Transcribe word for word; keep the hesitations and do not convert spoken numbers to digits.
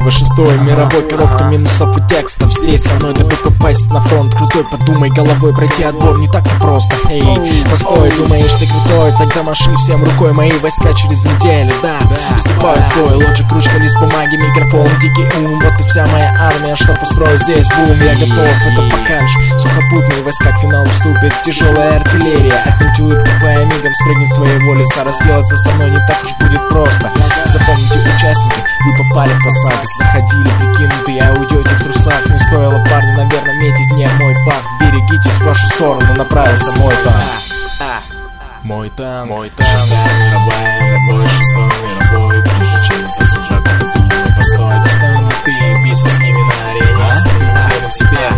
Вы шестой мировой, коробка минусов и текстов. Здесь со мной дабы попасть на фронт. Крутой, подумай головой, пройти отбор не так-то просто. Эй, постой, думаешь ты крутой, тогда маши всем рукой. Мои войска через неделю, да, вступают в бой. Лоджик, ручка, лист бумаги, микрофон, дикий ум. Вот и вся моя армия, что построить здесь бум. Я готов, это покаж. Сухопутные войска к финалу вступит. Тяжелая артиллерия, отнюдь улыбка твоя мигом спрыгнет своей воли. Разделаться со мной не так уж будет просто. Запомните, участники, вы попали в посад. Заходили прикинутые, а уйдете в трусах. Не стоило, парни, наверное, метить не мой пах. Берегитесь, в вашу сторону направился мой танк. Мой танк, мой танк. Шестая мировая, мировой, шестой мировой. Прежде чем зацежать, постой, достоин ли ты биться с ними на арене? Верю в себя,